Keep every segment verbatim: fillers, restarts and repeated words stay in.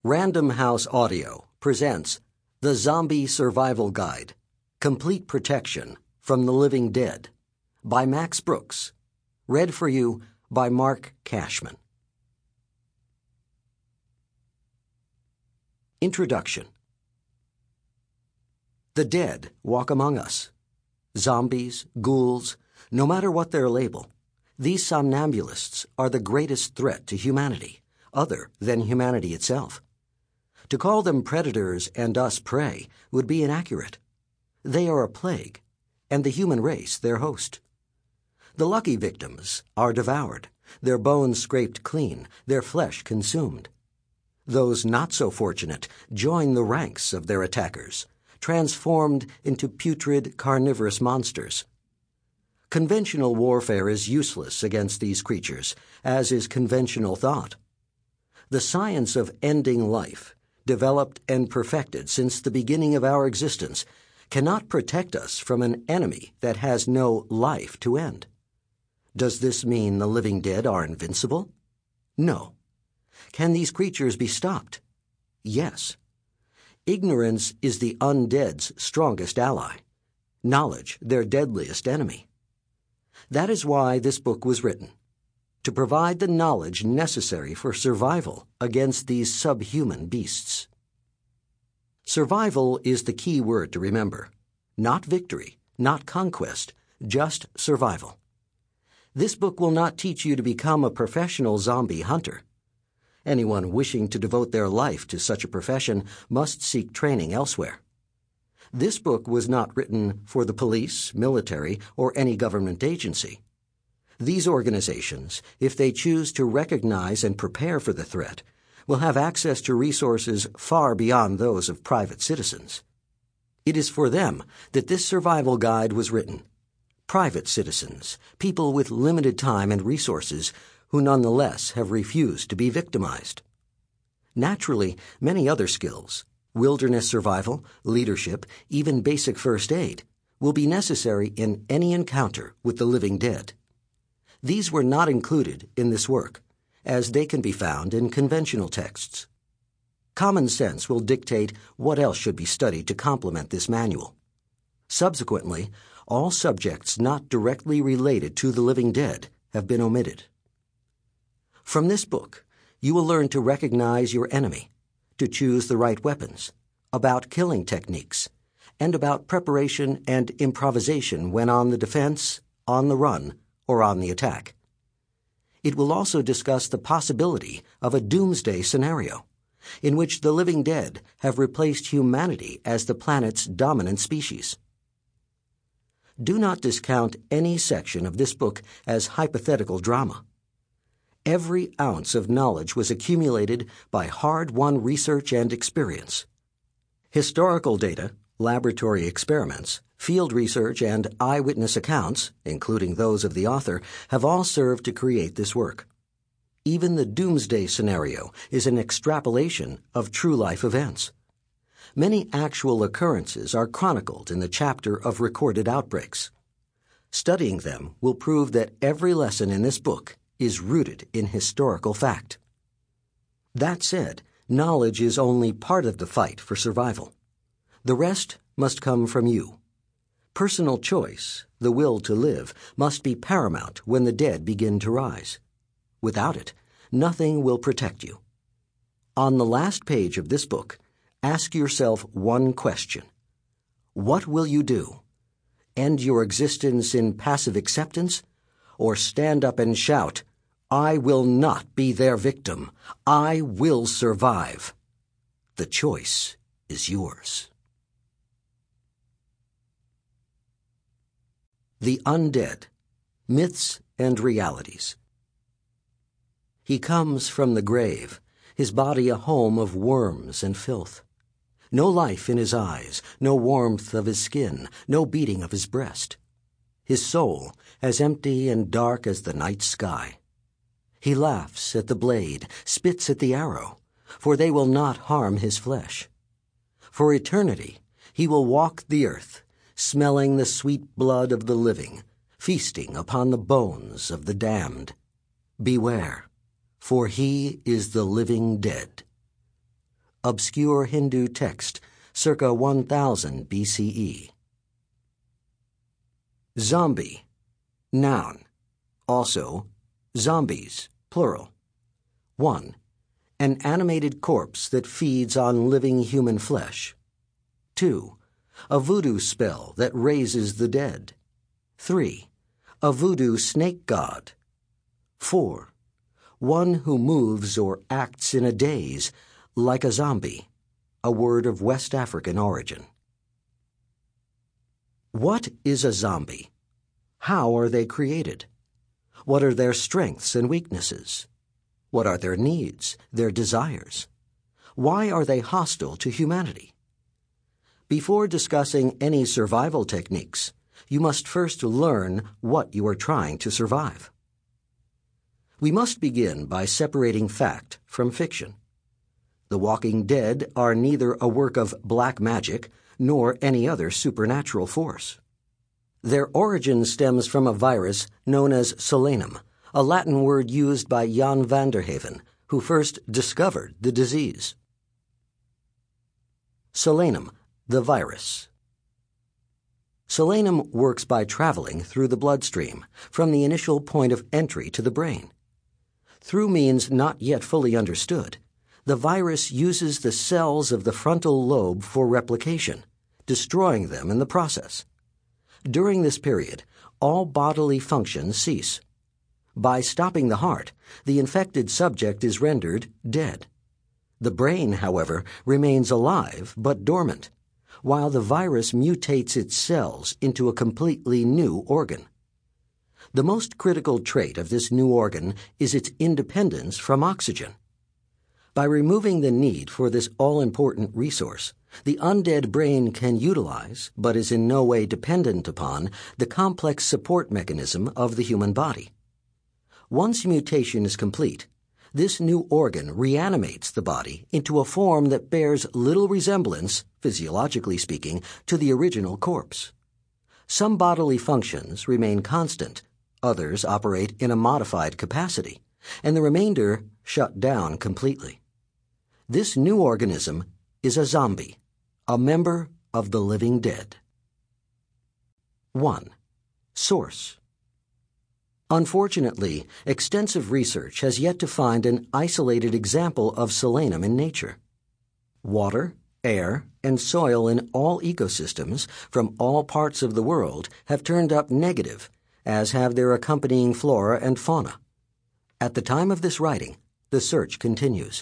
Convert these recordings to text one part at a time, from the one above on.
Random House Audio presents The Zombie Survival Guide, Complete Protection from the Living Dead by Max Brooks. Read for you by Mark Cashman. Introduction. The dead walk among us. Zombies, ghouls, no matter what their label, these somnambulists are the greatest threat to humanity, other than humanity itself. To call them predators and us prey would be inaccurate. They are a plague, and the human race their host. The lucky victims are devoured, their bones scraped clean, their flesh consumed. Those not so fortunate join the ranks of their attackers, transformed into putrid carnivorous monsters. Conventional warfare is useless against these creatures, as is conventional thought. The science of ending life, developed and perfected since the beginning of our existence, cannot protect us from an enemy that has no life to end. Does this mean the living dead are invincible? No. Can these creatures be stopped? Yes. Ignorance is the undead's strongest ally, knowledge their deadliest enemy. That is why this book was written, to provide the knowledge necessary for survival against these subhuman beasts. Survival is the key word to remember. Not victory, not conquest, just survival. This book will not teach you to become a professional zombie hunter. Anyone wishing to devote their life to such a profession must seek training elsewhere. This book was not written for the police, military, or any government agency. These organizations, if they choose to recognize and prepare for the threat, will have access to resources far beyond those of private citizens. It is for them that this survival guide was written. Private citizens, people with limited time and resources, who nonetheless have refused to be victimized. Naturally, many other skills, wilderness survival, leadership, even basic first aid, will be necessary in any encounter with the living dead. These were not included in this work, as they can be found in conventional texts. Common sense will dictate what else should be studied to complement this manual. Subsequently, all subjects not directly related to the living dead have been omitted. From this book, you will learn to recognize your enemy, to choose the right weapons, about killing techniques, and about preparation and improvisation when on the defense, on the run, or on the attack. It will also discuss the possibility of a doomsday scenario, in which the living dead have replaced humanity as the planet's dominant species. Do not discount any section of this book as hypothetical drama. Every ounce of knowledge was accumulated by hard-won research and experience. Historical data, laboratory experiments, field research, and eyewitness accounts, including those of the author, have all served to create this work. Even the doomsday scenario is an extrapolation of true-life events. Many actual occurrences are chronicled in the chapter of recorded outbreaks. Studying them will prove that every lesson in this book is rooted in historical fact. That said, knowledge is only part of the fight for survival. The rest must come from you. Personal choice, the will to live, must be paramount when the dead begin to rise. Without it, nothing will protect you. On the last page of this book, ask yourself one question. What will you do? End your existence in passive acceptance? Or stand up and shout, "I will not be their victim. I will survive." The choice is yours. The Undead, Myths and Realities. He comes from the grave, his body a home of worms and filth. No life in his eyes, no warmth of his skin, no beating of his breast. His soul as empty and dark as the night sky. He laughs at the blade, spits at the arrow, for they will not harm his flesh. For eternity he will walk the earth, smelling the sweet blood of the living, feasting upon the bones of the damned. Beware, for he is the living dead. obscure Hindu text, circa one thousand B C E. Zombie, noun. Also, zombies, plural. one. An animated corpse that feeds on living human flesh. two. A voodoo spell that raises the dead. three. A voodoo snake god. four. One who moves or acts in a daze, like a zombie, a word of West African origin. What is a zombie? How are they created? What are their strengths and weaknesses? What are their needs, their desires? Why are they hostile to humanity? Before discussing any survival techniques, you must first learn what you are trying to survive. We must begin by separating fact from fiction. The Walking Dead are neither a work of black magic nor any other supernatural force. Their origin stems from a virus known as solanum, a Latin word used by Jan van der Haven, who first discovered the disease. Solanum, the virus. Solanum works by traveling through the bloodstream from the initial point of entry to the brain. Through means not yet fully understood, the virus uses the cells of the frontal lobe for replication, destroying them in the process. During this period, all bodily functions cease. By stopping the heart, the infected subject is rendered dead. The brain, however, remains alive but dormant, while the virus mutates its cells into a completely new organ. The most critical trait of this new organ is its independence from oxygen. By removing the need for this all-important resource, the undead brain can utilize, but is in no way dependent upon, the complex support mechanism of the human body. Once mutation is complete, this new organ reanimates the body into a form that bears little resemblance, physiologically speaking, to the original corpse. Some bodily functions remain constant, others operate in a modified capacity, and the remainder shut down completely. This new organism is a zombie, a member of the living dead. one. Source. Unfortunately, extensive research has yet to find an isolated example of solanum in nature. Water, air, and soil in all ecosystems from all parts of the world have turned up negative, as have their accompanying flora and fauna. At the time of this writing, the search continues.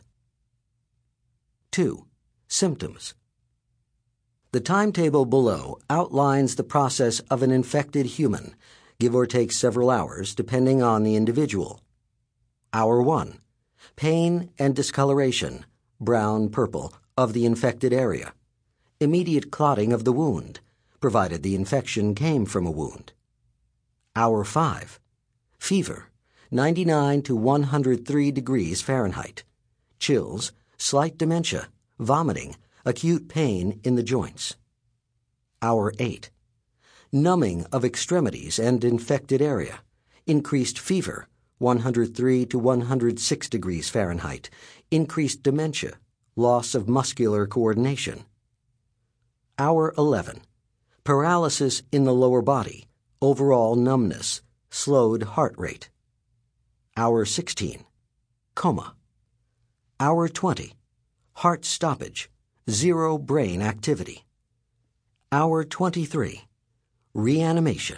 two. Symptoms. The timetable below outlines the process of an infected human, give or take several hours depending on the individual. Hour one. Pain and discoloration, brown-purple, of the infected area. Immediate clotting of the wound, provided the infection came from a wound. Hour five. Fever, ninety-nine to one hundred three degrees Fahrenheit. Chills, slight dementia, vomiting, acute pain in the joints. Hour eight. Numbing of extremities and infected area, increased fever, one hundred three to one hundred six degrees Fahrenheit, increased dementia, loss of muscular coordination. Hour eleven. Paralysis in the lower body, overall numbness, slowed heart rate. Hour sixteen. Coma. Hour twenty. Heart stoppage, zero brain activity. Hour twenty-three. Reanimation.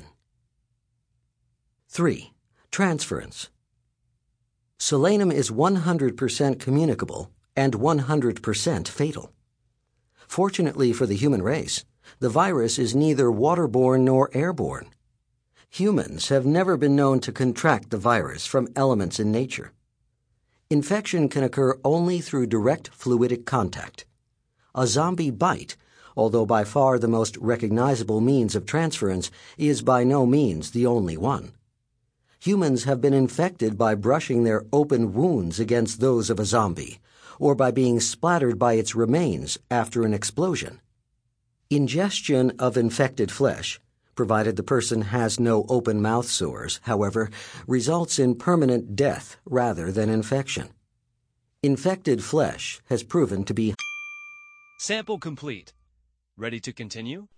three. Transference. Solanum is one hundred percent communicable and one hundred percent fatal. Fortunately for the human race, the virus is neither waterborne nor airborne. Humans have never been known to contract the virus from elements in nature. Infection can occur only through direct fluidic contact. A zombie bite, although by far the most recognizable means of transference, is by no means the only one. Humans have been infected by brushing their open wounds against those of a zombie, or by being splattered by its remains after an explosion. Ingestion of infected flesh, provided the person has no open mouth sores, however, results in permanent death rather than infection. Infected flesh has proven to be Sample complete. Ready to continue?